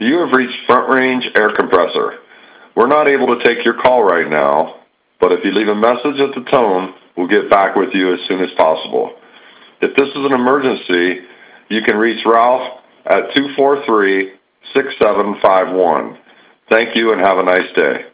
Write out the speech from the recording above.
You have reached Front Range Air Compressor. We're not able to take your call right now, but if you leave a message at the tone, we'll get back with you as soon as possible. If this is an emergency, you can reach Ralph at 243-6751. Thank you and have a nice day.